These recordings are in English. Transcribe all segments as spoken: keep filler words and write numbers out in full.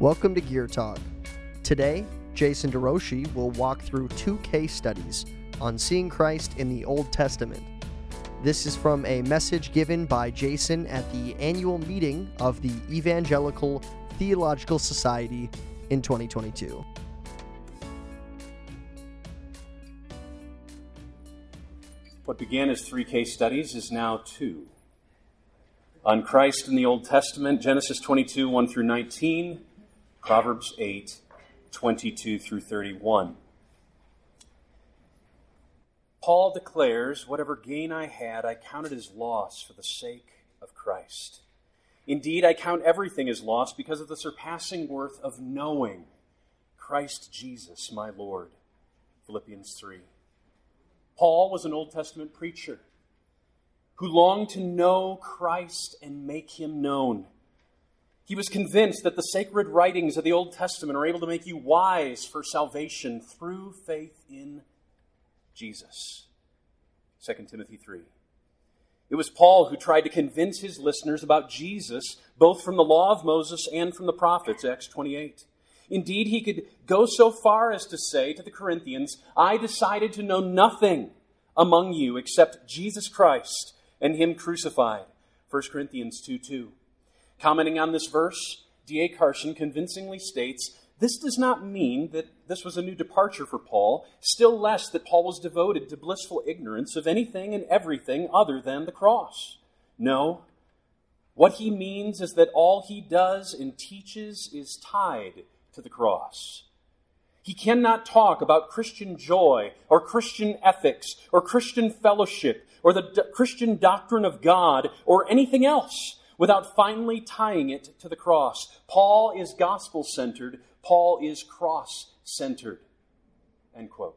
Welcome to Gear Talk. Today, Jason DeRoshi will walk through two case studies on seeing Christ in the Old Testament. This is from a message given by Jason at the annual meeting of the Evangelical Theological Society in twenty twenty-two. What began as three case studies is now two. On Christ in the Old Testament, Genesis twenty-two, one through nineteen, Proverbs eight, twenty-two through thirty-one. Paul declares, "Whatever gain I had, I counted as loss for the sake of Christ. Indeed, I count everything as loss because of the surpassing worth of knowing Christ Jesus, my Lord." Philippians three. Paul was an Old Testament preacher who longed to know Christ and make him known. He was convinced that the sacred writings of the Old Testament are able to make you wise for salvation through faith in Jesus. Second Timothy three. It was Paul who tried to convince his listeners about Jesus, both from the law of Moses and from the prophets, Acts twenty-eight. Indeed, he could go so far as to say to the Corinthians, "I decided to know nothing among you except Jesus Christ and Him crucified." First Corinthians two two. Commenting on this verse, D A Carson convincingly states, "This does not mean that this was a new departure for Paul, still less that Paul was devoted to blissful ignorance of anything and everything other than the cross. No, what he means is that all he does and teaches is tied to the cross. He cannot talk about Christian joy or Christian ethics or Christian fellowship or the d- Christian doctrine of God or anything else without finally tying it to the cross. Paul is gospel-centered. Paul is cross-centered." End quote.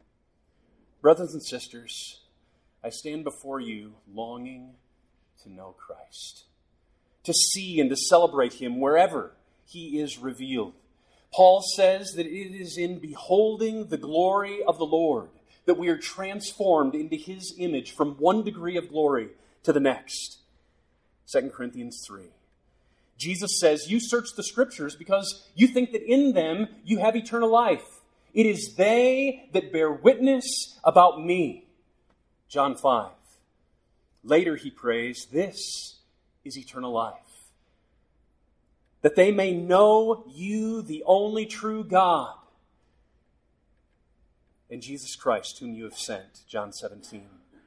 Brothers and sisters, I stand before you longing to know Christ, to see and to celebrate Him wherever He is revealed. Paul says that it is in beholding the glory of the Lord that we are transformed into His image from one degree of glory to the next. Second Corinthians three. Jesus says, "You search the Scriptures because you think that in them you have eternal life. It is they that bear witness about me." John five. Later he prays, "This is eternal life, that they may know you, the only true God, and Jesus Christ, whom you have sent." John seventeen.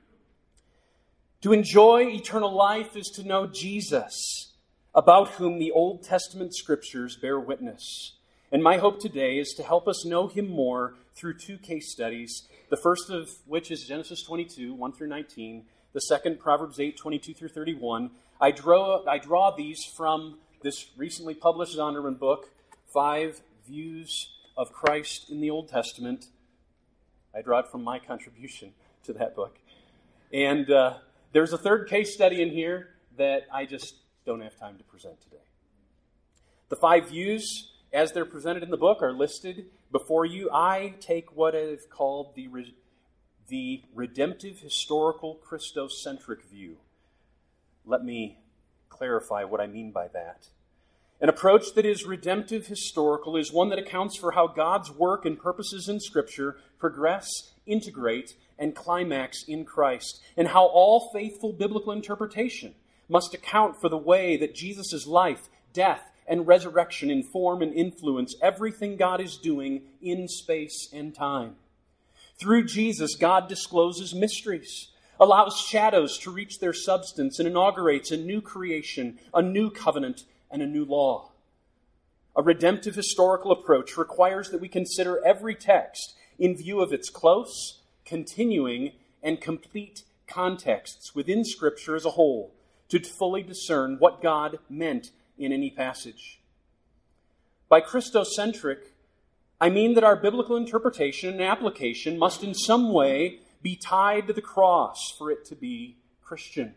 To enjoy eternal life is to know Jesus, about whom the Old Testament Scriptures bear witness. And my hope today is to help us know Him more through two case studies, the first of which is Genesis twenty-two, one through nineteen, the second, Proverbs eight, twenty-two through thirty-one. I draw, I draw these from this recently published Zondervan book, Five Views of Christ in the Old Testament. I draw it from my contribution to that book. And uh, there's a third case study in here that I just don't have time to present today. The five views, as they're presented in the book, are listed before you. I take what I've called the, re- the redemptive, historical, Christocentric view. Let me clarify what I mean by that. An approach that is redemptive historical is one that accounts for how God's work and purposes in Scripture progress, integrate, and climax in Christ, and how all faithful biblical interpretation must account for the way that Jesus' life, death, and resurrection inform and influence everything God is doing in space and time. Through Jesus, God discloses mysteries, allows shadows to reach their substance, and inaugurates a new creation, a new covenant, and a new law. A redemptive historical approach requires that we consider every text in view of its close, continuing, and complete contexts within Scripture as a whole to fully discern what God meant in any passage. By Christocentric, I mean that our biblical interpretation and application must in some way be tied to the cross for it to be Christian.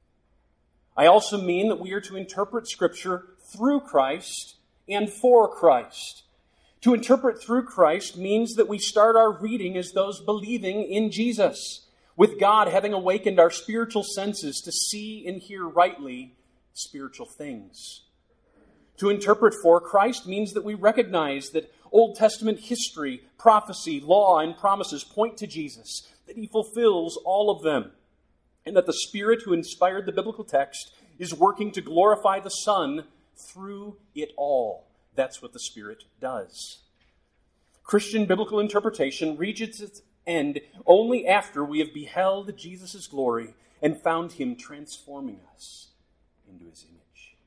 I also mean that we are to interpret Scripture through Christ and for Christ. To interpret through Christ means that we start our reading as those believing in Jesus, with God having awakened our spiritual senses to see and hear rightly spiritual things. To interpret for Christ means that we recognize that Old Testament history, prophecy, law, and promises point to Jesus, that he fulfills all of them, and that the Spirit who inspired the biblical text is working to glorify the Son through it all. That's what the Spirit does. Christian biblical interpretation reaches its end only after we have beheld Jesus' glory and found him transforming us into his image.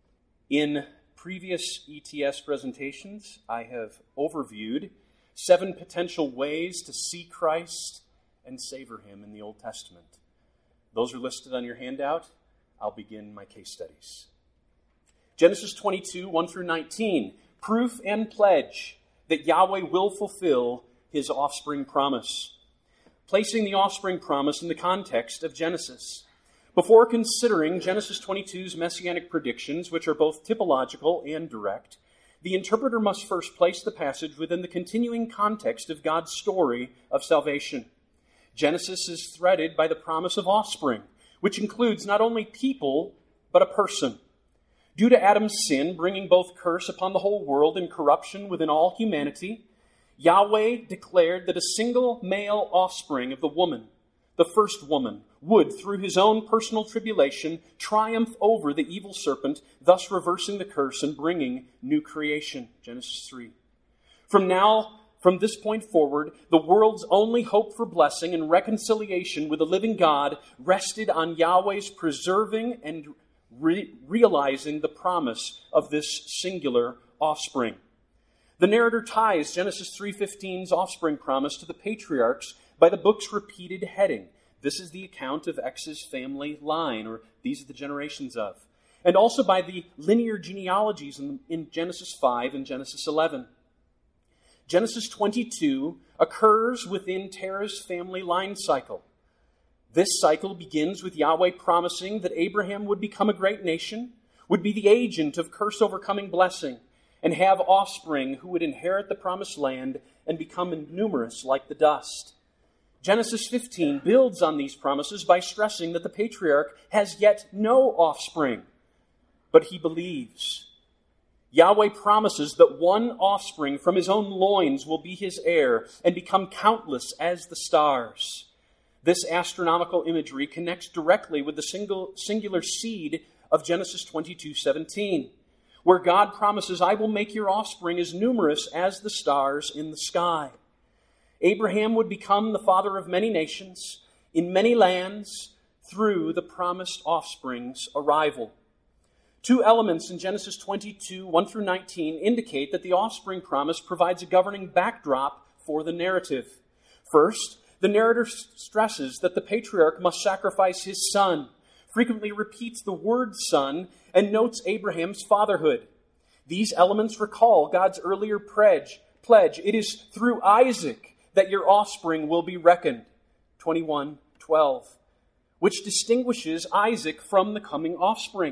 In previous E T S presentations, I have overviewed seven potential ways to see Christ and savor him in the Old Testament. Those are listed on your handout. I'll begin my case studies. Genesis twenty-two, one through nineteen, proof and pledge that Yahweh will fulfill his offspring promise. Placing the offspring promise in the context of Genesis. Before considering Genesis twenty-two's messianic predictions, which are both typological and direct, the interpreter must first place the passage within the continuing context of God's story of salvation. Genesis is threaded by the promise of offspring, which includes not only people, but a person. Due to Adam's sin, bringing both curse upon the whole world and corruption within all humanity, Yahweh declared that a single male offspring of the woman, the first woman, would, through his own personal tribulation, triumph over the evil serpent, thus reversing the curse and bringing new creation. Genesis three. From now, from this point forward, the world's only hope for blessing and reconciliation with the living God rested on Yahweh's preserving and re- realizing the promise of this singular offspring. The narrator ties Genesis three fifteen's offspring promise to the patriarchs by the book's repeated heading. This is the account of X's family line, or these are the generations of. And also by the linear genealogies in, in Genesis five and Genesis eleven. Genesis twenty-two occurs within Terah's family line cycle. This cycle begins with Yahweh promising that Abraham would become a great nation, would be the agent of curse-overcoming blessing, and have offspring who would inherit the promised land and become numerous like the dust. Genesis fifteen builds on these promises by stressing that the patriarch has yet no offspring, but he believes. Yahweh promises that one offspring from his own loins will be his heir and become countless as the stars. This astronomical imagery connects directly with the single, singular seed of Genesis twenty-two seventeen, where God promises, "I will make your offspring as numerous as the stars in the sky." Abraham would become the father of many nations in many lands through the promised offspring's arrival. Two elements in Genesis twenty-two, one through nineteen indicate that the offspring promise provides a governing backdrop for the narrative. First, the narrator stresses that the patriarch must sacrifice his son, frequently repeats the word son, and notes Abraham's fatherhood. These elements recall God's earlier pledge, pledge. It is through Isaac that your offspring will be reckoned. twenty-one twelve, which distinguishes Isaac from the coming offspring.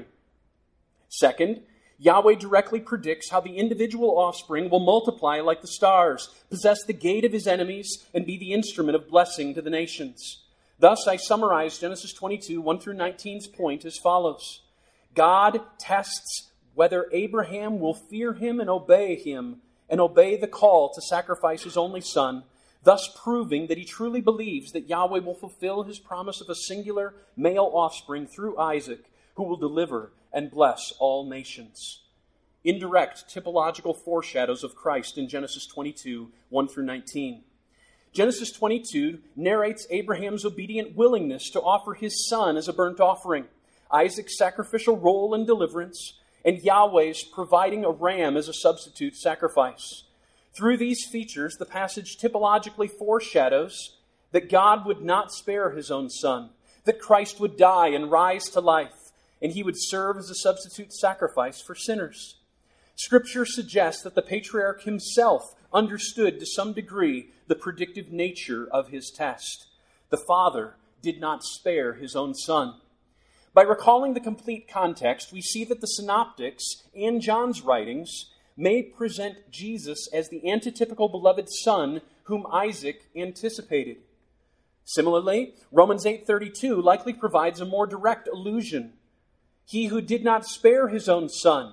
Second, Yahweh directly predicts how the individual offspring will multiply like the stars, possess the gate of his enemies, and be the instrument of blessing to the nations. Thus, I summarize Genesis twenty-two, one through nineteen's point as follows. God tests whether Abraham will fear him and obey him, and obey the call to sacrifice his only son, thus proving that he truly believes that Yahweh will fulfill his promise of a singular male offspring through Isaac, who will deliver and bless all nations. Indirect typological foreshadows of Christ in Genesis twenty-two, one through nineteen. Genesis twenty-two narrates Abraham's obedient willingness to offer his son as a burnt offering, Isaac's sacrificial role in deliverance, and Yahweh's providing a ram as a substitute sacrifice. Through these features, the passage typologically foreshadows that God would not spare his own son, that Christ would die and rise to life, and he would serve as a substitute sacrifice for sinners. Scripture suggests that the patriarch himself understood to some degree the predictive nature of his test. The father did not spare his own son. By recalling the complete context, we see that the synoptics and John's writings may present Jesus as the antitypical beloved son whom Isaac anticipated. Similarly, Romans eight thirty-two likely provides a more direct allusion. He who did not spare his own son,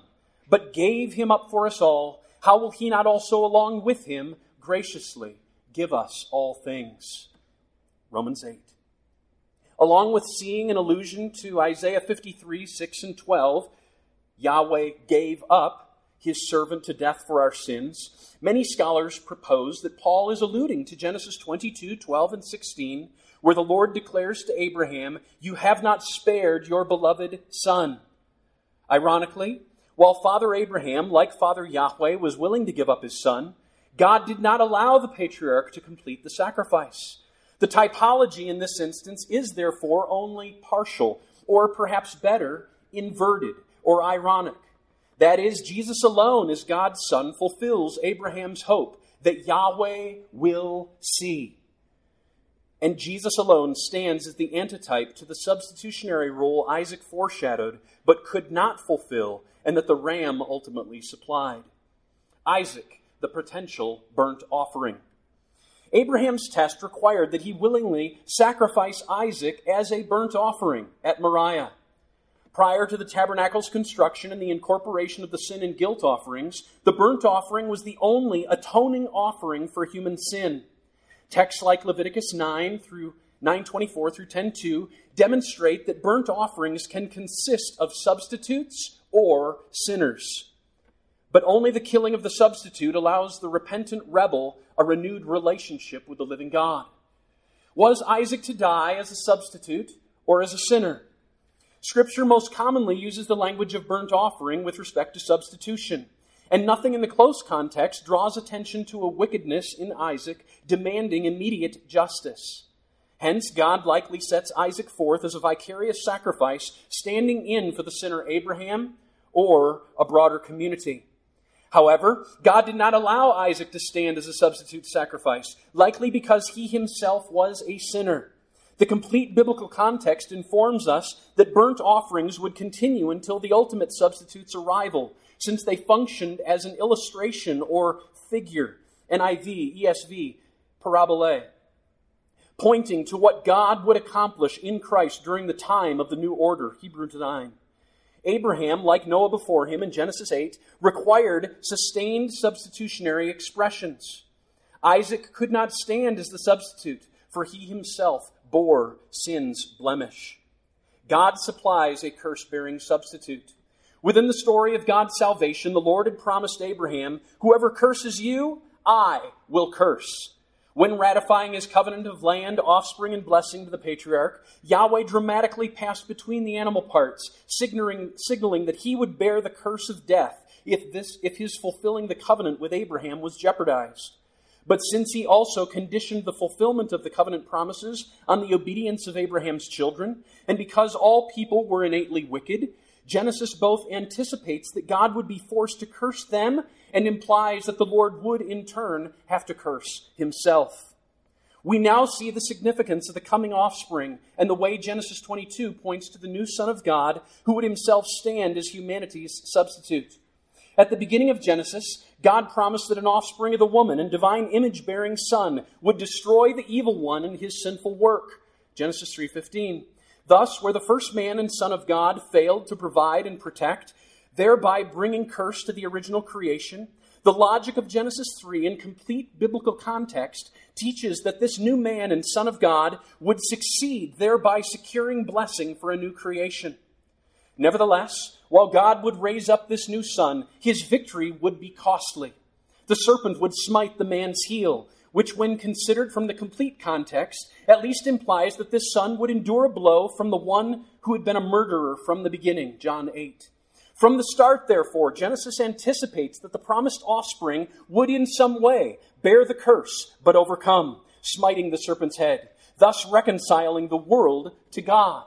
but gave him up for us all, how will he not also along with him graciously give us all things? Romans eight. Along with seeing an allusion to Isaiah fifty-three, six and twelve, Yahweh gave up his servant to death for our sins, many scholars propose that Paul is alluding to Genesis twenty-two, twelve and sixteen, where the Lord declares to Abraham, "You have not spared your beloved son." Ironically, while Father Abraham, like Father Yahweh, was willing to give up his son, God did not allow the patriarch to complete the sacrifice. The typology in this instance is therefore only partial, or perhaps better, inverted or ironic. That is, Jesus alone as God's Son fulfills Abraham's hope that Yahweh will see. And Jesus alone stands as the antitype to the substitutionary role Isaac foreshadowed but could not fulfill, and that the ram ultimately supplied. Isaac, the potential burnt offering. Abraham's test required that he willingly sacrifice Isaac as a burnt offering at Moriah. Prior to the tabernacle's construction and the incorporation of the sin and guilt offerings, the burnt offering was the only atoning offering for human sin. Texts like Leviticus nine through nine twenty-four through ten two demonstrate that burnt offerings can consist of substitutes or sinners. But only the killing of the substitute allows the repentant rebel a renewed relationship with the living God. Was Isaac to die as a substitute or as a sinner? Scripture most commonly uses the language of burnt offering with respect to substitution, and nothing in the close context draws attention to a wickedness in Isaac demanding immediate justice. Hence, God likely sets Isaac forth as a vicarious sacrifice, standing in for the sinner Abraham or a broader community. However, God did not allow Isaac to stand as a substitute sacrifice, likely because he himself was a sinner. The complete biblical context informs us that burnt offerings would continue until the ultimate substitute's arrival, since they functioned as an illustration or figure, N I V, E S V, parabole, pointing to what God would accomplish in Christ during the time of the new order, Hebrews nine. Abraham, like Noah before him in Genesis eight, required sustained substitutionary expressions. Isaac could not stand as the substitute, for he himself bore sin's blemish. God supplies a curse-bearing substitute. Within the story of God's salvation, the Lord had promised Abraham, "Whoever curses you, I will curse." When ratifying his covenant of land, offspring, and blessing to the patriarch, Yahweh dramatically passed between the animal parts, signaling, signaling that he would bear the curse of death if, this, if his fulfilling the covenant with Abraham was jeopardized. But since he also conditioned the fulfillment of the covenant promises on the obedience of Abraham's children, and because all people were innately wicked, Genesis both anticipates that God would be forced to curse them and implies that the Lord would in turn have to curse himself. We now see the significance of the coming offspring and the way Genesis twenty-two points to the new Son of God who would himself stand as humanity's substitute. At the beginning of Genesis, God promised that an offspring of the woman and divine image-bearing son would destroy the evil one in his sinful work. Genesis three fifteen. Thus, where the first man and Son of God failed to provide and protect, thereby bringing curse to the original creation, the logic of Genesis three in complete biblical context teaches that this new man and Son of God would succeed, thereby securing blessing for a new creation. Nevertheless, while God would raise up this new son, his victory would be costly. The serpent would smite the man's heel, which when considered from the complete context, at least implies that this son would endure a blow from the one who had been a murderer from the beginning, John eight. From the start, therefore, Genesis anticipates that the promised offspring would in some way bear the curse, but overcome, smiting the serpent's head, thus reconciling the world to God.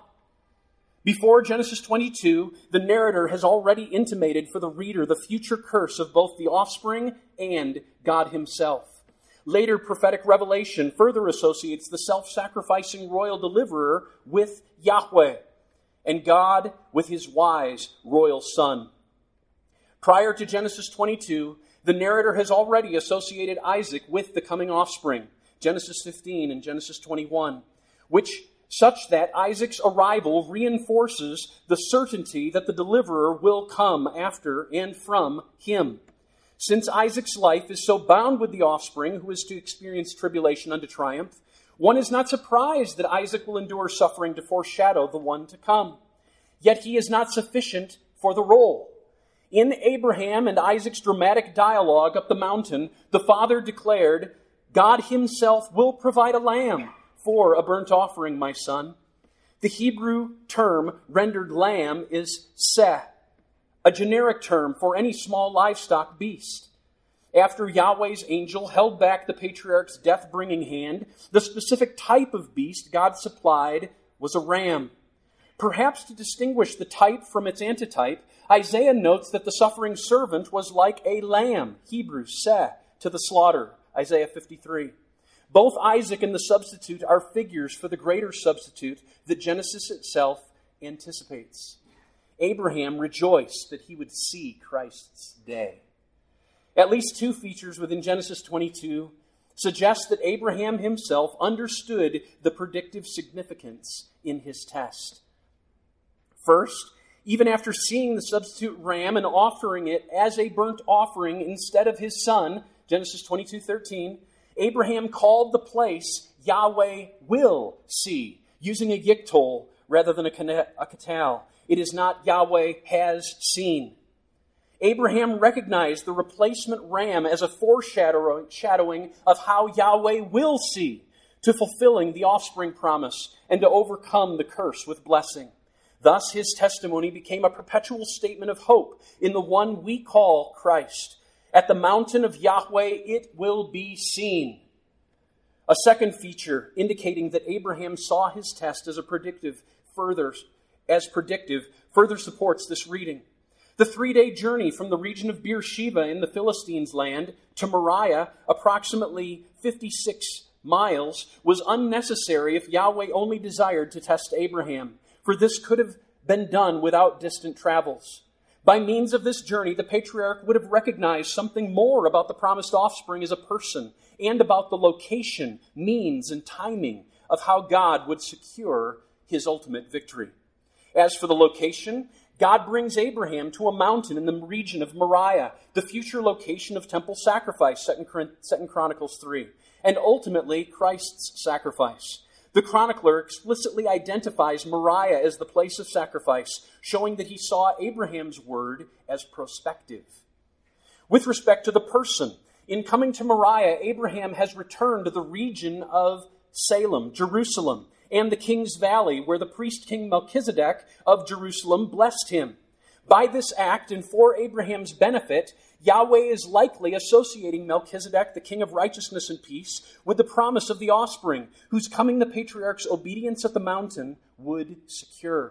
Before Genesis twenty-two, the narrator has already intimated for the reader the future curse of both the offspring and God himself. Later prophetic revelation further associates the self-sacrificing royal deliverer with Yahweh, and God with his wise royal son. Prior to Genesis twenty-two, the narrator has already associated Isaac with the coming offspring, Genesis fifteen and Genesis twenty-one, which such that Isaac's arrival reinforces the certainty that the deliverer will come after and from him. Since Isaac's life is so bound with the offspring who is to experience tribulation unto triumph, one is not surprised that Isaac will endure suffering to foreshadow the one to come. Yet he is not sufficient for the role. In Abraham and Isaac's dramatic dialogue up the mountain, the father declared, God himself will provide a lamb for a burnt offering, my son. The Hebrew term rendered lamb is seh, a generic term for any small livestock beast. After Yahweh's angel held back the patriarch's death-bringing hand, the specific type of beast God supplied was a ram. Perhaps to distinguish the type from its antitype, Isaiah notes that the suffering servant was like a lamb, Hebrew seh, to the slaughter, Isaiah fifty-three. Both Isaac and the substitute are figures for the greater substitute that Genesis itself anticipates. Abraham rejoiced that he would see Christ's day. At least two features within Genesis twenty-two suggest that Abraham himself understood the predictive significance in his test. First, even after seeing the substitute ram and offering it as a burnt offering instead of his son, Genesis twenty-two thirteen, Abraham called the place Yahweh will see, using a yiktol rather than a katal. It is not Yahweh has seen. Abraham recognized the replacement ram as a foreshadowing of how Yahweh will see, to fulfilling the offspring promise and to overcome the curse with blessing. Thus, his testimony became a perpetual statement of hope in the one we call Christ. At the mountain of Yahweh it will be seen. A second feature indicating that Abraham saw his test as a predictive further as predictive further supports this reading. The three-day journey from the region of Beersheba in the Philistines' land to Moriah, approximately fifty-six miles, was unnecessary if Yahweh only desired to test Abraham, for this could have been done without distant travels. By means of this journey, the patriarch would have recognized something more about the promised offspring as a person and about the location, means, and timing of how God would secure his ultimate victory. As for the location, God brings Abraham to a mountain in the region of Moriah, the future location of temple sacrifice, Second Chronicles three, and ultimately Christ's sacrifice. The chronicler explicitly identifies Moriah as the place of sacrifice, showing that he saw Abraham's word as prospective. With respect to the person, in coming to Moriah, Abraham has returned to the region of Salem, Jerusalem, and the King's Valley, where the priest King Melchizedek of Jerusalem blessed him. By this act, and for Abraham's benefit, Yahweh is likely associating Melchizedek, the king of righteousness and peace, with the promise of the offspring, whose coming the patriarch's obedience at the mountain would secure.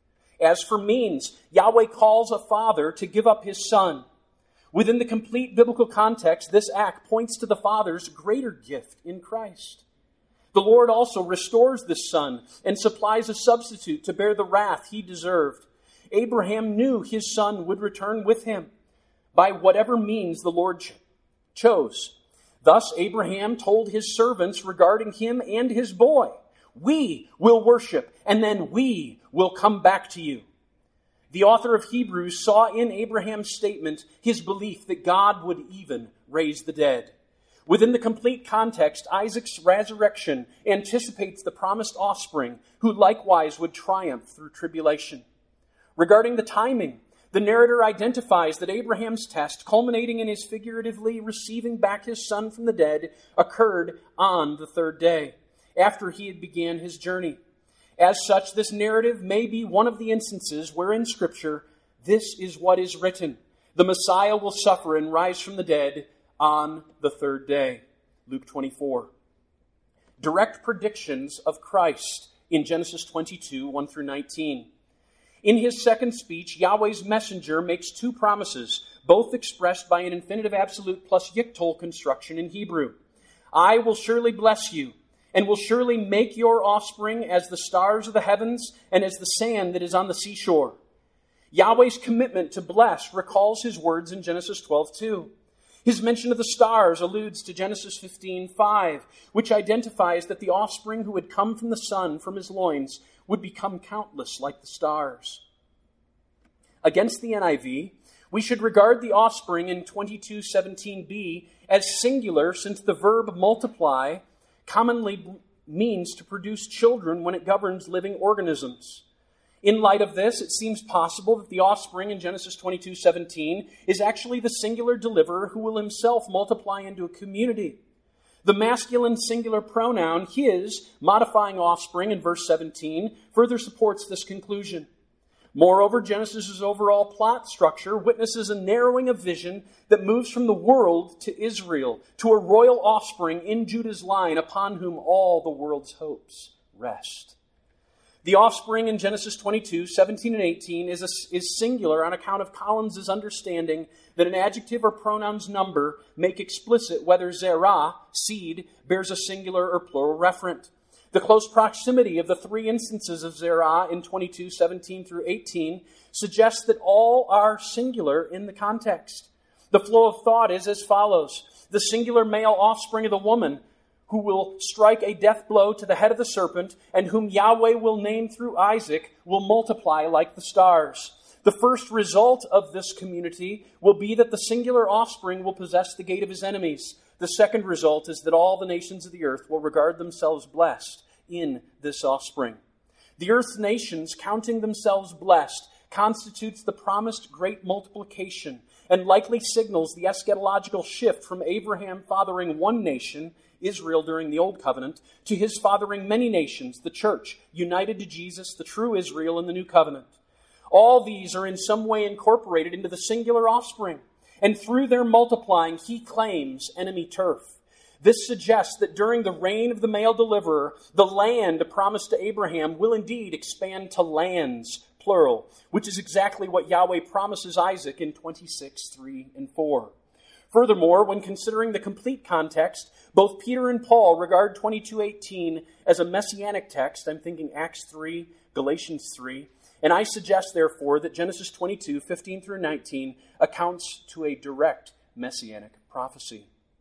As for means, Yahweh calls a father to give up his son. Within the complete biblical context, this act points to the Father's greater gift in Christ. The Lord also restores this son and supplies a substitute to bear the wrath he deserved. Abraham knew his son would return with him by whatever means the Lord ch- chose. Thus, Abraham told his servants regarding him and his boy, "We will worship, and then we will come back to you." The author of Hebrews saw in Abraham's statement his belief that God would even raise the dead. Within the complete context, Isaac's resurrection anticipates the promised offspring, who likewise would triumph through tribulation. Regarding the timing, the narrator identifies that Abraham's test, culminating in his figuratively receiving back his son from the dead, occurred on the third day, after he had began his journey. As such, this narrative may be one of the instances where in Scripture, this is what is written: the Messiah will suffer and rise from the dead on the third day. Luke twenty-four. Direct predictions of Christ in Genesis twenty-two, one through nineteen. In his second speech, Yahweh's messenger makes two promises, both expressed by an infinitive absolute plus yiktol construction in Hebrew. I will surely bless you, and will surely make your offspring as the stars of the heavens and as the sand that is on the seashore. Yahweh's commitment to bless recalls his words in Genesis twelve two. His mention of the stars alludes to Genesis fifteen five, which identifies that the offspring who had come from the sun, from his loins, would become countless like the stars. Against the N I V, we should regard the offspring in twenty-two seventeen b as singular, since the verb multiply commonly means to produce children when it governs living organisms. In light of this, it seems possible that the offspring in Genesis twenty-two seventeen is actually the singular deliverer who will himself multiply into a community. The masculine singular pronoun, his, modifying offspring in verse seventeen, further supports this conclusion. Moreover, Genesis' overall plot structure witnesses a narrowing of vision that moves from the world to Israel, to a royal offspring in Judah's line upon whom all the world's hopes rest. The offspring in Genesis twenty-two, seventeen, and eighteen is, a, is singular on account of Collins' understanding that an adjective or pronoun's number make explicit whether zerah, seed, bears a singular or plural referent. The close proximity of the three instances of zerah in twenty-two, seventeen through eighteen suggests that all are singular in the context. The flow of thought is as follows. The singular male offspring of the woman who will strike a death blow to the head of the serpent and whom Yahweh will name through Isaac will multiply like the stars. The first result of this community will be that the singular offspring will possess the gate of his enemies. The second result is that all the nations of the earth will regard themselves blessed in this offspring. The earth's nations, counting themselves blessed, constitutes the promised great multiplication and likely signals the eschatological shift from Abraham fathering one nation, Israel during the Old Covenant, to his fathering many nations, the church, united to Jesus, the true Israel in the New Covenant. All these are in some way incorporated into the singular offspring, and through their multiplying, he claims enemy turf. This suggests that during the reign of the male deliverer, the land promised to Abraham will indeed expand to lands, plural, which is exactly what Yahweh promises Isaac in twenty-six, three, and four. Furthermore, when considering the complete context, both Peter and Paul regard twenty-two eighteen as a messianic text. I'm thinking Acts three, Galatians three. And I suggest, therefore, that Genesis twenty-two, fifteen through nineteen accounts to a direct messianic prophecy.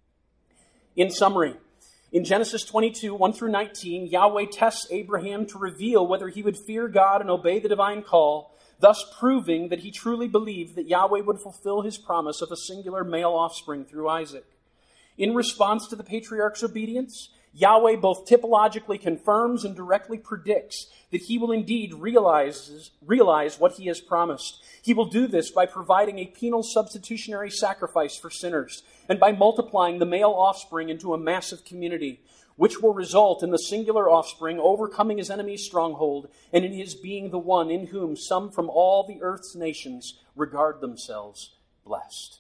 In summary, in Genesis twenty-two, one through nineteen, Yahweh tests Abraham to reveal whether he would fear God and obey the divine call, thus proving that he truly believed that Yahweh would fulfill his promise of a singular male offspring through Isaac. In response to the patriarch's obedience, Yahweh both typologically confirms and directly predicts that he will indeed realize, realize what he has promised. He will do this by providing a penal substitutionary sacrifice for sinners and by multiplying the male offspring into a massive community, which will result in the singular offspring overcoming his enemy's stronghold and in his being the one in whom some from all the earth's nations regard themselves blessed.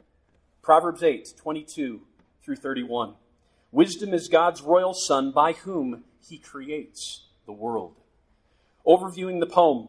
Proverbs eight, twenty-two through thirty-one. Wisdom is God's royal son by whom he creates the world. Overviewing the poem.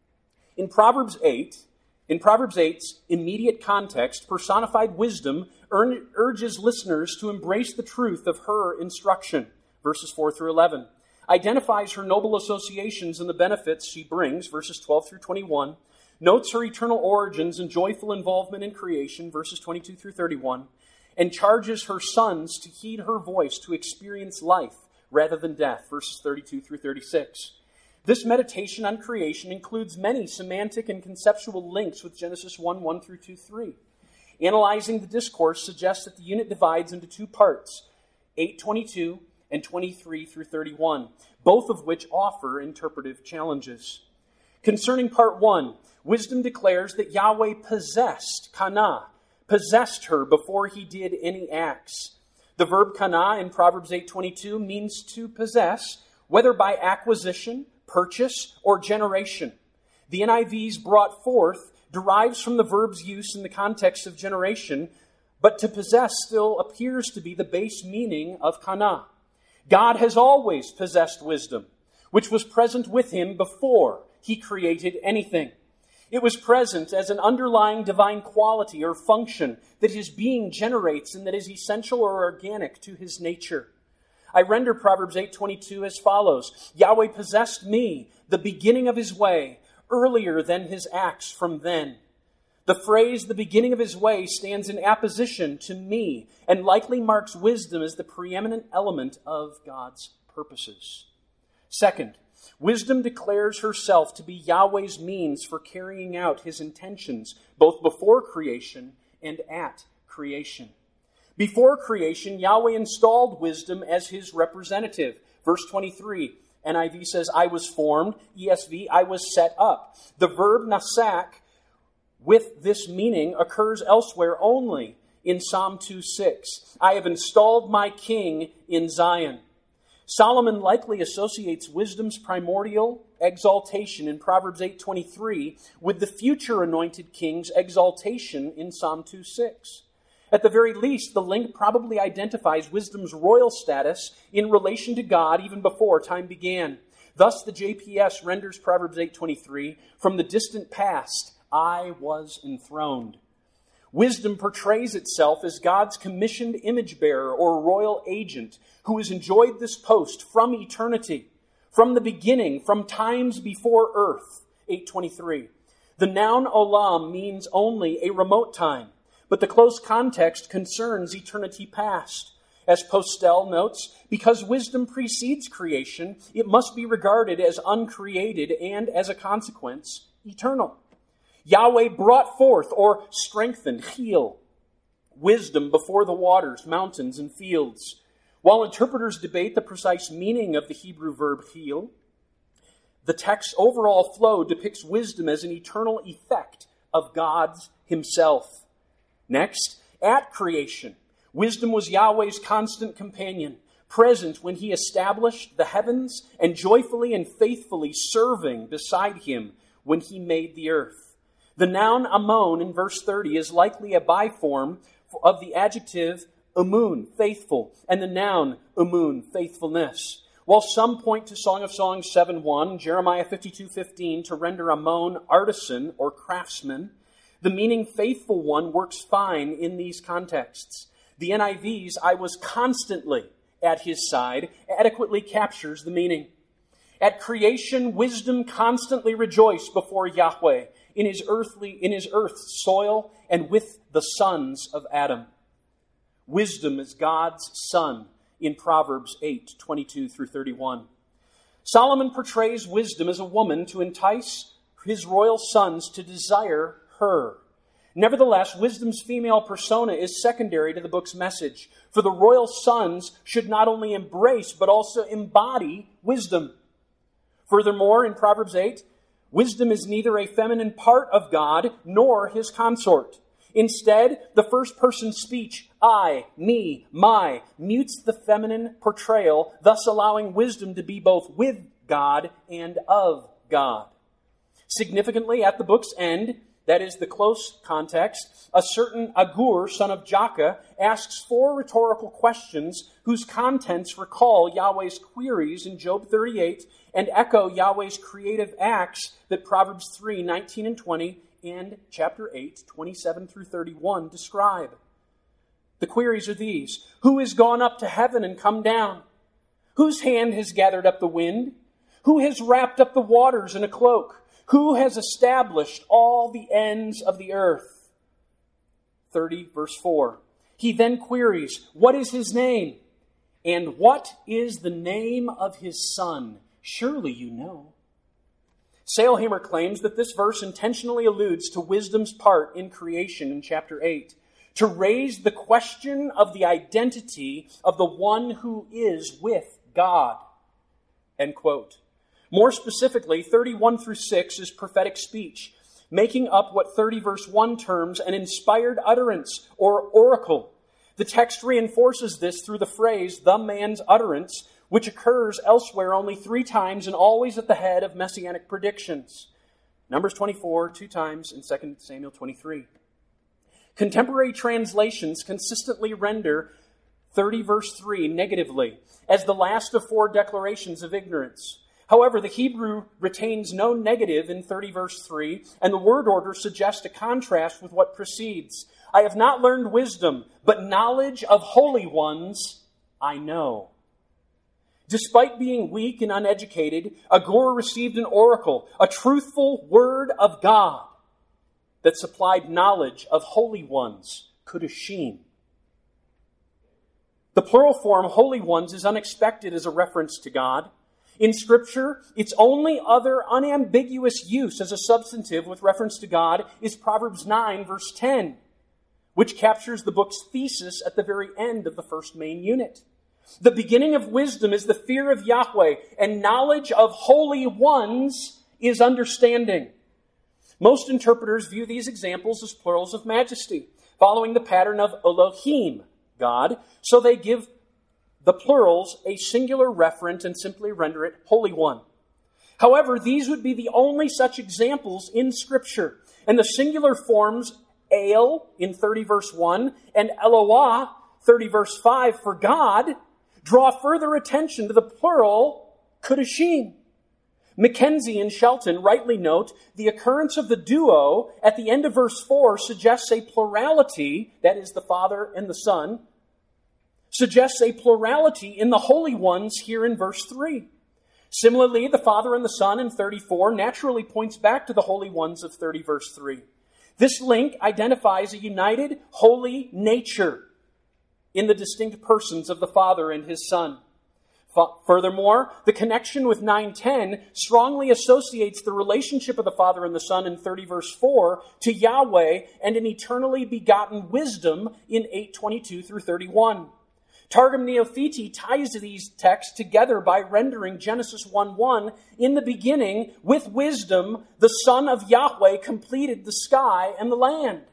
In Proverbs eight, in Proverbs eight's immediate context, personified wisdom urges listeners to embrace the truth of her instruction, verses four through eleven, identifies her noble associations and the benefits she brings, verses twelve through twenty-one, notes her eternal origins and joyful involvement in creation, verses twenty-two through thirty-one, and charges her sons to heed her voice to experience life rather than death, verses thirty-two through thirty-six. This meditation on creation includes many semantic and conceptual links with Genesis one, one through two, three. Analyzing the discourse suggests that the unit divides into two parts, eight twenty-two and twenty-three through thirty-one, both of which offer interpretive challenges. Concerning part one, wisdom declares that Yahweh possessed Kana, possessed her before he did any acts. The verb kana in Proverbs eight twenty-two means to possess, whether by acquisition, purchase, or generation. The N I V's brought forth derives from the verb's use in the context of generation, but to possess still appears to be the base meaning of kana. God has always possessed wisdom, which was present with him before he created anything. It was present as an underlying divine quality or function that his being generates and that is essential or organic to his nature. I render Proverbs eight twenty-two as follows. Yahweh possessed me, the beginning of his way, earlier than his acts from then. The The phrase, the beginning of his way, stands in apposition to me and likely marks wisdom as the preeminent element of God's purposes. Second, wisdom declares herself to be Yahweh's means for carrying out his intentions, both before creation and at creation. Before creation, Yahweh installed wisdom as his representative. Verse twenty-three, N I V says, I was formed. E S V, I was set up. The verb nasak with this meaning occurs elsewhere only in Psalm two six. I have installed my king in Zion. Solomon likely associates wisdom's primordial exaltation in Proverbs eight twenty-three with the future anointed king's exaltation in Psalm two six. At the very least, the link probably identifies wisdom's royal status in relation to God even before time began. Thus, the J P S renders Proverbs eight twenty-three, from the distant past, I was enthroned. Wisdom portrays itself as God's commissioned image bearer or royal agent who has enjoyed this post from eternity, from the beginning, from times before earth. eight twenty-three. The noun olam means only a remote time, but the close context concerns eternity past. As Postel notes, because wisdom precedes creation, it must be regarded as uncreated and, as a consequence, eternal. Yahweh brought forth or strengthened, heal, wisdom before the waters, mountains, and fields. While interpreters debate the precise meaning of the Hebrew verb heal, the text's overall flow depicts wisdom as an eternal effect of God himself. Next, at creation, wisdom was Yahweh's constant companion, present when he established the heavens and joyfully and faithfully serving beside him when he made the earth. The noun amon in verse thirty is likely a biform of the adjective amun, faithful, and the noun amun, faithfulness. While some point to Song of Songs seven one, Jeremiah fifty-two fifteen to render amon artisan or craftsman, the meaning faithful one works fine in these contexts. The N I V's I was constantly at his side adequately captures the meaning. At creation, wisdom constantly rejoiced before Yahweh in his earthly, in his earth's soil and with the sons of Adam. Wisdom is God's son in Proverbs eight twenty-two through thirty-one. Solomon portrays wisdom as a woman to entice his royal sons to desire her. Nevertheless, wisdom's female persona is secondary to the book's message, for the royal sons should not only embrace but also embody wisdom. Furthermore, in Proverbs eight, wisdom is neither a feminine part of God nor his consort. Instead, the first-person speech, I, me, my, mutes the feminine portrayal, thus allowing wisdom to be both with God and of God. Significantly, at the book's end, that is the close context, a certain Agur, son of Jakeh, asks four rhetorical questions whose contents recall Yahweh's queries in Job thirty-eight and echo Yahweh's creative acts that Proverbs three nineteen and twenty and chapter eight twenty-seven through thirty-one describe. The queries are these: who has gone up to heaven and come down? Whose hand has gathered up the wind? Who has wrapped up the waters in a cloak? Who has established all the ends of the earth? thirty, verse four. He then queries, what is his name? And what is the name of his son? Surely you know. Sailhamer claims that this verse intentionally alludes to wisdom's part in creation in chapter eight, to raise the question of the identity of the one who is with God. End quote. More specifically, thirty-one through six is prophetic speech, making up what thirty verse one terms an inspired utterance or oracle. The text reinforces this through the phrase, the man's utterance, which occurs elsewhere only three times and always at the head of messianic predictions. Numbers twenty-four, two times, and Second Samuel twenty-three. Contemporary translations consistently render thirty verse three negatively, as the last of four declarations of ignorance. However, the Hebrew retains no negative in thirty verse three, and the word order suggests a contrast with what precedes. I have not learned wisdom, but knowledge of holy ones I know. Despite being weak and uneducated, Agur received an oracle, a truthful word of God. that supplied knowledge of holy ones, Kudoshim. The plural form, holy ones, is unexpected as a reference to God. In Scripture, its only other unambiguous use as a substantive with reference to God is Proverbs nine, verse ten, which captures the book's thesis at the very end of the first main unit. The beginning of wisdom is the fear of Yahweh, and knowledge of holy ones is understanding. Most interpreters view these examples as plurals of majesty, following the pattern of Elohim, God, so they give the plurals a singular referent and simply render it Holy One. However, these would be the only such examples in Scripture, and the singular forms El in thirty verse one and Eloah, thirty verse five, for God, draw further attention to the plural Kudoshim. Mackenzie and Shelton rightly note the occurrence of the duo at the end of verse four suggests a plurality, that is the Father and the Son, suggests a plurality in the holy ones here in verse three. Similarly, the Father and the Son in thirty-four naturally points back to the holy ones of thirty verse three. This link identifies a united holy nature in the distinct persons of the Father and His Son. Furthermore, the connection with nine ten strongly associates the relationship of the Father and the Son in thirty verse four to Yahweh and an eternally begotten wisdom in eight twenty-two through thirty-one. Targum Neophiti ties these texts together by rendering Genesis one one, in the beginning, with wisdom, the Son of Yahweh completed the sky and the land.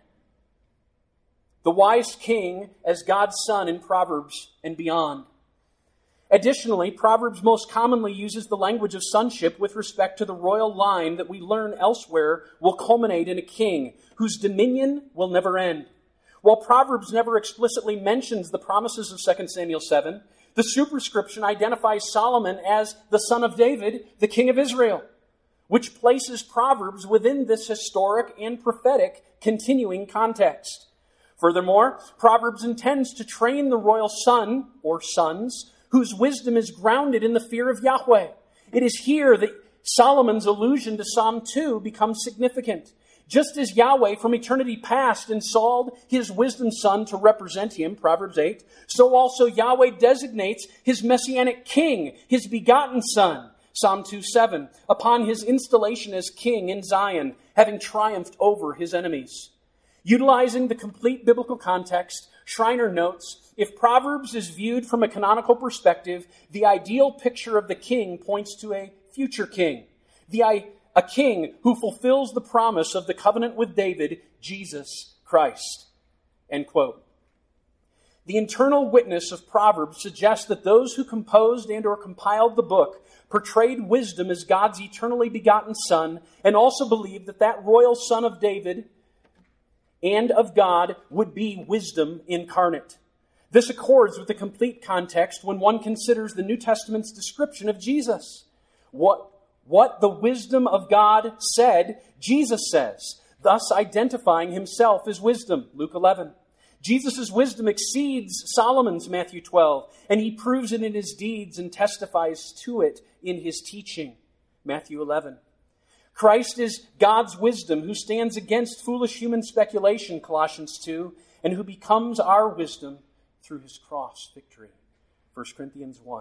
The wise king as God's Son in Proverbs and beyond. Additionally, Proverbs most commonly uses the language of sonship with respect to the royal line that we learn elsewhere will culminate in a king whose dominion will never end. While Proverbs never explicitly mentions the promises of Second Samuel seven, the superscription identifies Solomon as the son of David, the king of Israel, which places Proverbs within this historic and prophetic continuing context. Furthermore, Proverbs intends to train the royal son, or sons, whose wisdom is grounded in the fear of Yahweh. It is here that Solomon's allusion to Psalm two becomes significant. Just as Yahweh from eternity past installed His wisdom son to represent Him, Proverbs eight, so also Yahweh designates His messianic king, His begotten Son, Psalm two seven, upon His installation as king in Zion, having triumphed over His enemies. Utilizing the complete biblical context, Schreiner notes, if Proverbs is viewed from a canonical perspective, the ideal picture of the king points to a future king, the a king who fulfills the promise of the covenant with David, Jesus Christ. End quote. The internal witness of Proverbs suggests that those who composed and or compiled the book portrayed wisdom as God's eternally begotten Son, and also believed that that royal son of David and of God would be wisdom incarnate. This accords with the complete context when one considers the New Testament's description of Jesus. What, what the wisdom of God said, Jesus says, thus identifying Himself as wisdom, Luke eleven. Jesus' wisdom exceeds Solomon's, Matthew twelve, and He proves it in His deeds and testifies to it in His teaching, Matthew eleven. Christ is God's wisdom who stands against foolish human speculation, Colossians two, and who becomes our wisdom through His cross victory, First Corinthians one.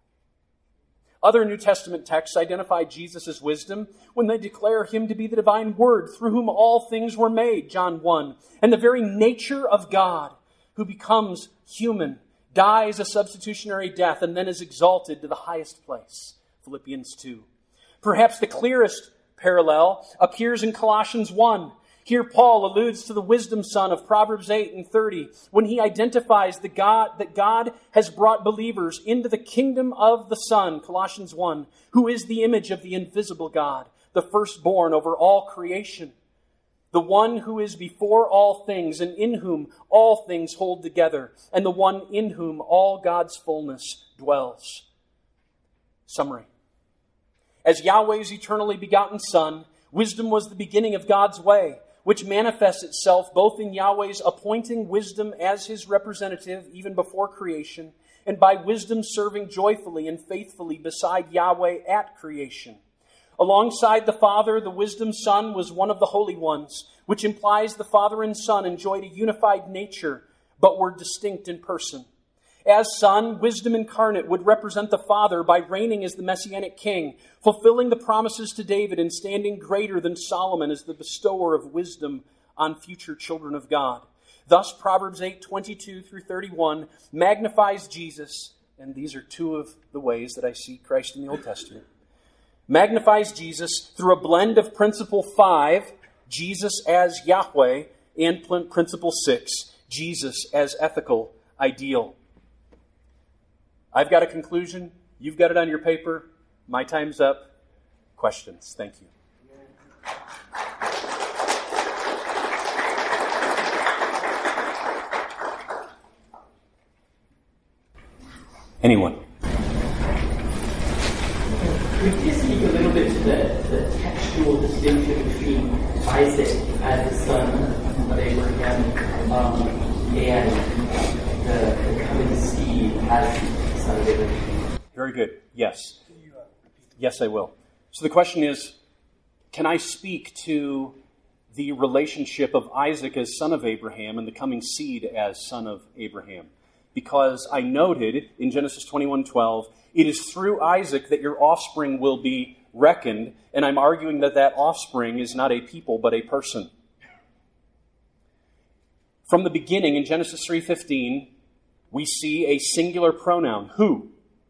Other New Testament texts identify Jesus as wisdom when they declare Him to be the divine Word through whom all things were made, John one, and the very nature of God, who becomes human, dies a substitutionary death, and then is exalted to the highest place, Philippians two. Perhaps the clearest parallel appears in Colossians one. Here Paul alludes to the wisdom son of Proverbs eight and thirty when he identifies the God, that God has brought believers into the kingdom of the Son, Colossians one, who is the image of the invisible God, the firstborn over all creation, the one who is before all things and in whom all things hold together, and the one in whom all God's fullness dwells. Summary. As Yahweh's eternally begotten Son, wisdom was the beginning of God's way, which manifests itself both in Yahweh's appointing wisdom as His representative even before creation, and by wisdom serving joyfully and faithfully beside Yahweh at creation. Alongside the Father, the wisdom Son was one of the holy ones, which implies the Father and Son enjoyed a unified nature, but were distinct in person. As Son, wisdom incarnate would represent the Father by reigning as the Messianic King, fulfilling the promises to David and standing greater than Solomon as the bestower of wisdom on future children of God. Thus, Proverbs eight, twenty-two through thirty-one magnifies Jesus, and these are two of the ways that I see Christ in the Old Testament, magnifies Jesus through a blend of principle five, Jesus as Yahweh, and principle six, Jesus as ethical ideal. I've got a conclusion. You've got it on your paper. My time's up. Questions? Thank you. Anyone? Could you speak a little bit to the, the textual distinction between Isaac as the son of Abraham um, and the, the coming seed as the son of Abraham? Very good. Yes. Yes, I will. So the question is, can I speak to the relationship of Isaac as son of Abraham and the coming seed as son of Abraham? Because I noted in Genesis twenty-one twelve, it is through Isaac that your offspring will be reckoned, and I'm arguing that that offspring is not a people, but a person. From the beginning, in Genesis three fifteen, we see a singular pronoun, who.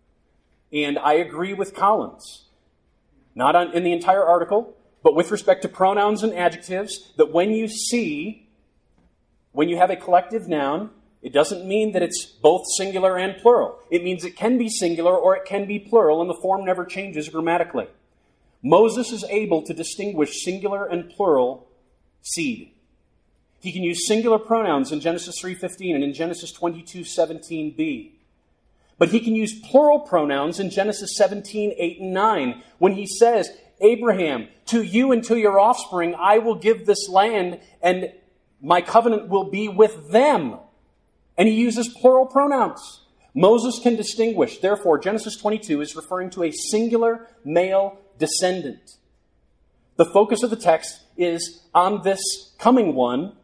And I agree with Collins, not on, in the entire article, but with respect to pronouns and adjectives, that when you see, when you have a collective noun, it doesn't mean that it's both singular and plural. It means it can be singular or it can be plural, and the form never changes grammatically. Moses is able to distinguish singular and plural seed. He can use singular pronouns in Genesis three fifteen and in Genesis twenty-two seventeen b. But he can use plural pronouns in Genesis seventeen eight and nine when he says, Abraham, to you and to your offspring I will give this land, and my covenant will be with them. And he uses plural pronouns. Moses can distinguish. Therefore, Genesis twenty-two is referring to a singular male descendant. The focus of the text is on this coming one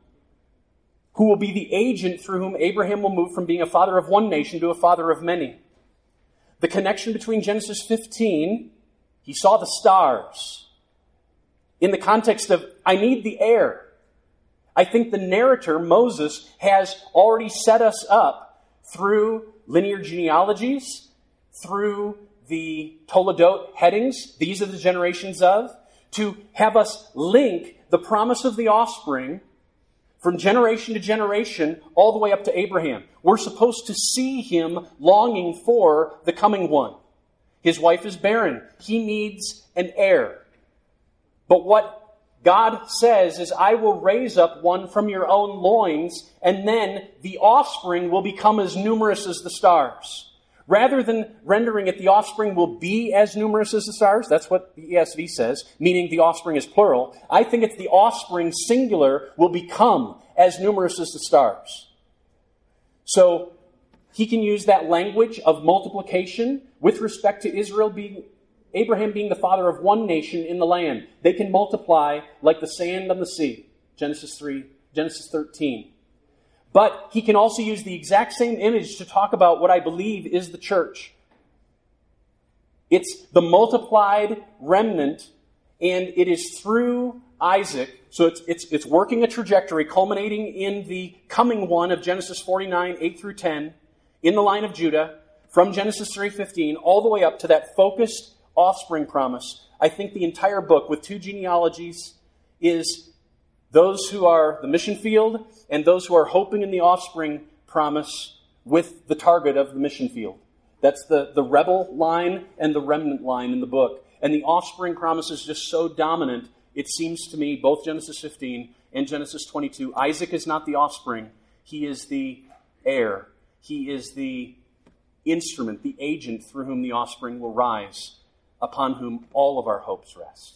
who will be the agent through whom Abraham will move from being a father of one nation to a father of many. The connection between Genesis fifteen, he saw the stars, in the context of, I need the heir. I think the narrator, Moses, has already set us up through linear genealogies, through the Toledot headings, these are the generations of, to have us link the promise of the offspring from generation to generation all the way up to Abraham. We're supposed to see him longing for the coming one. His wife is barren. He needs an heir. But what God says is, I will raise up one from your own loins, and then the offspring will become as numerous as the stars. Rather than rendering it, the offspring will be as numerous as the stars, that's what the E S V says, meaning the offspring is plural. I think it's the offspring singular will become as numerous as the stars. So he can use that language of multiplication with respect to Israel being Abraham being the father of one nation in the land. They can multiply like the sand on the sea. Genesis three, Genesis thirteen. But he can also use the exact same image to talk about what I believe is the church. It's the multiplied remnant, and it is through Isaac. So it's, it's, it's working a trajectory culminating in the coming one of Genesis forty-nine, eight through ten, in the line of Judah, from Genesis three fifteen, all the way up to that focused offspring promise. I think the entire book with two genealogies is those who are the mission field and those who are hoping in the offspring promise with the target of the mission field. That's the, the rebel line and the remnant line in the book. And the offspring promise is just so dominant, it seems to me, both Genesis fifteen and Genesis twenty-two, Isaac is not the offspring. He is the heir. He is the instrument, the agent through whom the offspring will rise, upon whom all of our hopes rest.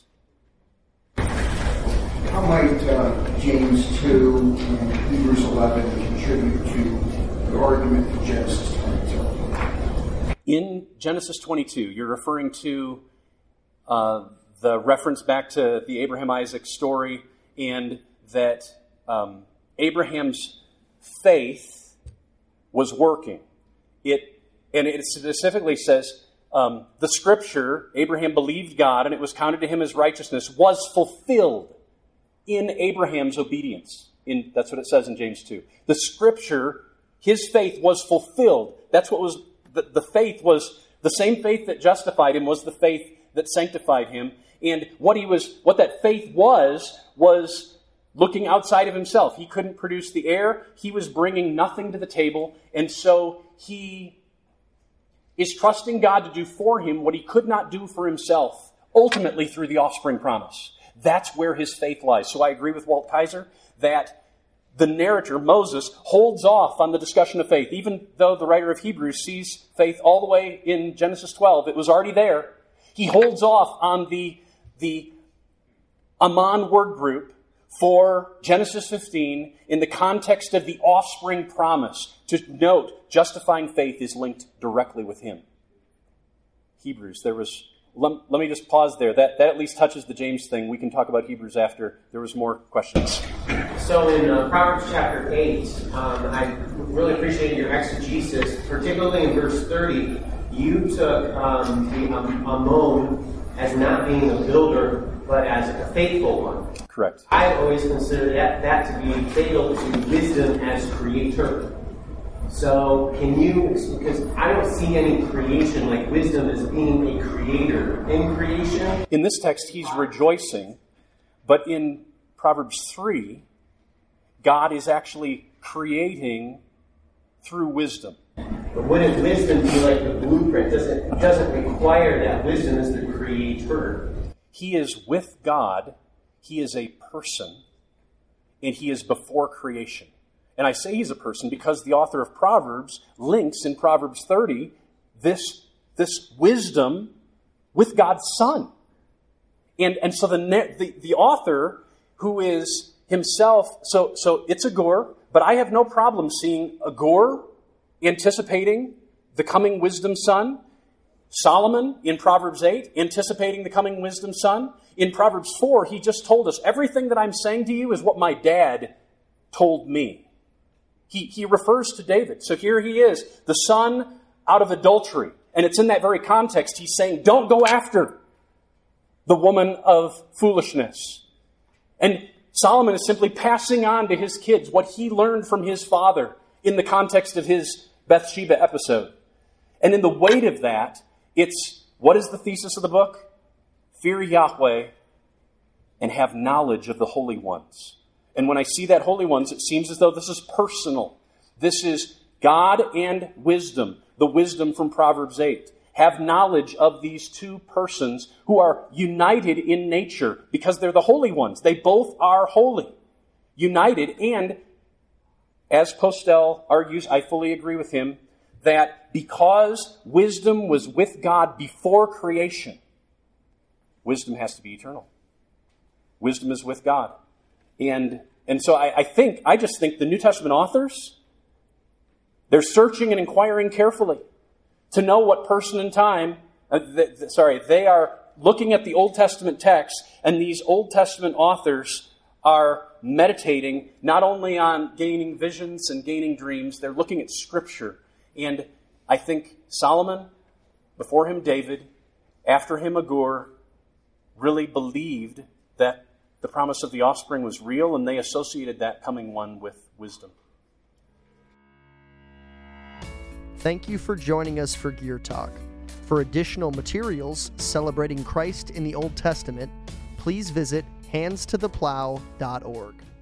How might uh, James two and Hebrews eleven contribute to the argument in Genesis twenty-two? In Genesis twenty-two, you're referring to uh, the reference back to the Abraham-Isaac story and that um, Abraham's faith was working. It and it specifically says um, the scripture, Abraham believed God and it was counted to him as righteousness, was fulfilled in Abraham's obedience. In, that's what it says in James two. The scripture, his faith was fulfilled. That's what was, the, the faith was, the same faith that justified him was the faith that sanctified him. And what he was, what that faith was, was looking outside of himself. He couldn't produce the heir. He was bringing nothing to the table. And so he is trusting God to do for him what he could not do for himself, ultimately through the offspring promise. That's where his faith lies. So I agree with Walt Kaiser that the narrator, Moses, holds off on the discussion of faith. Even though the writer of Hebrews sees faith all the way in Genesis twelve, it was already there. He holds off on the, the Aman word group for Genesis fifteen in the context of the offspring promise. To note, justifying faith is linked directly with him. Hebrews, there was... Let, let me just pause there. That, that at least touches the James thing. We can talk about Hebrews after. There was more questions. So in uh, Proverbs chapter eight, um, I really appreciated your exegesis, particularly in verse thirty. You took um, the um, Ammon as not being a builder, but as a faithful one. Correct. I always consider that, that to be fatal to wisdom as creator. So can you, because I don't see any creation like wisdom as being a creator in creation. In this text, he's rejoicing, but in Proverbs three, God is actually creating through wisdom. But wouldn't wisdom be like the blueprint? Doesn't, it doesn't require that wisdom is the creator. He is with God, he is a person, and he is before creation. And I say he's a person because the author of Proverbs links in Proverbs thirty this, this wisdom with God's Son. And, and so the, the, the author, who is himself, so, so it's Agur, but I have no problem seeing Agur anticipating the coming wisdom son, Solomon in Proverbs eight anticipating the coming wisdom son. In Proverbs four, he just told us, everything that I'm saying to you is what my dad told me. He, he refers to David. So here he is, the son out of adultery. And it's in that very context he's saying, don't go after the woman of foolishness. And Solomon is simply passing on to his kids what he learned from his father in the context of his Bathsheba episode. And in the weight of that, it's, what is the thesis of the book? Fear Yahweh and have knowledge of the holy ones. And when I see that holy ones, it seems as though this is personal. This is God and wisdom, the wisdom from Proverbs eight. Have knowledge of these two persons who are united in nature because they're the holy ones. They both are holy, united. And as Postel argues, I fully agree with him, that because wisdom was with God before creation, wisdom has to be eternal. Wisdom is with God. And and so I, I think, I just think the New Testament authors, they're searching and inquiring carefully to know what person and time, uh, th- th- sorry, they are looking at the Old Testament text, and these Old Testament authors are meditating not only on gaining visions and gaining dreams, they're looking at Scripture. And I think Solomon, before him David, after him Agur, really believed that the promise of the offspring was real, and they associated that coming one with wisdom. Thank you for joining us for Gear Talk. For additional materials celebrating Christ in the Old Testament, please visit hands to the plow dot org.